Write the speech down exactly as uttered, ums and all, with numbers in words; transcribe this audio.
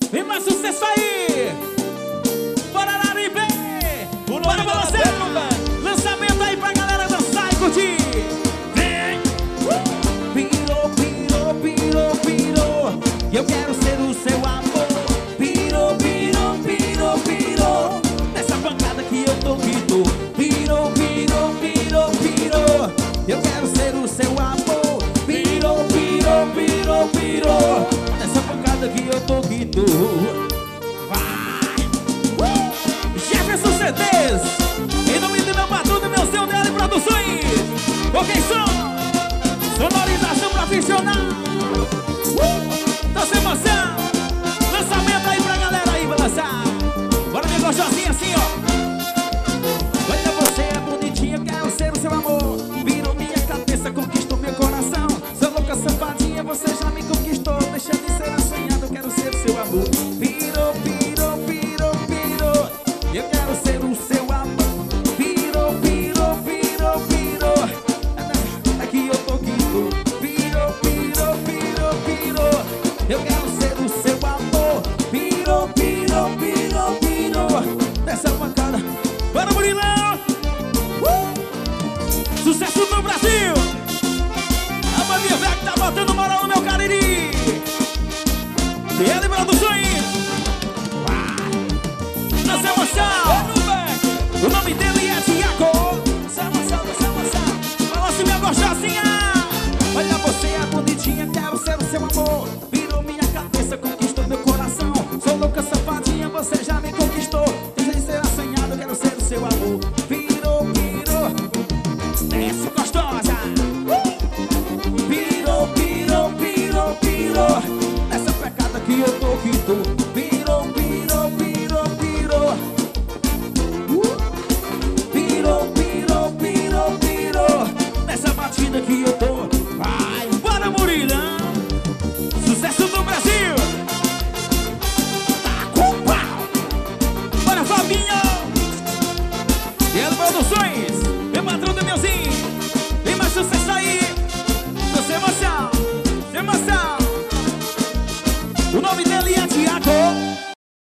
Vem mais sucesso aí. Bora Laribe. Bora balançar. Lançamento aí pra galera dançar e curtir. Vem. Pirou, pirou, pirou, pirou. E eu quero ser o seu amor. Pirou, pirou, pirou, pirou. Nessa pancada que eu tô que tô. Pirou, pirou, pirou, pirou. Eu quero ser o seu amor. Pirou, pirou, pirou, pirou. Nessa pancada que eu tô que tô. Vai! Uh! Jefferson C Ds. Em nome do meu patrão, do meu seu D L Produções. Ok, som. Sonorização profissional. Uh! Tá sem emoção. Lançamento aí pra galera aí balançar. Bora ver gostosinha assim, ó. Olha, você é bonitinha, quero ser o seu amor. Virou minha cabeça, conquistou meu coração. Sou louca, safadinha, você já me conquistou. Deixa de ser assanhado, quero ser o seu amor. Virou, virou, virou, virou. Eu quero ser o seu amor. Virou, virou, virou, virou. Aqui eu tô, que tô. Virou, virou, virou, virou. Eu quero ser o seu amor. Virou, virou, virou, virou. Dessa pancada. Bora, Murilão! Uh! Sucesso no Brasil! A bandinha velha que tá botando moral no meu Cariri! D L Produções! Nossa emoção! O nome dele é Tiago! Essa emoção, essa emoção! Balance minha gostosinha! Olha, você é bonitinha, quero ser o seu amor. Virou minha cabeça, conquistou meu coração. Sou louca, safadinha, você já me conquistou. Deixa de ser assanhado, quero ser o seu amor. Virou, virou. Desce gostosa. Uh! Virou, virou, virou, virou. Nessa pecada que eu tô, que tô. Virou,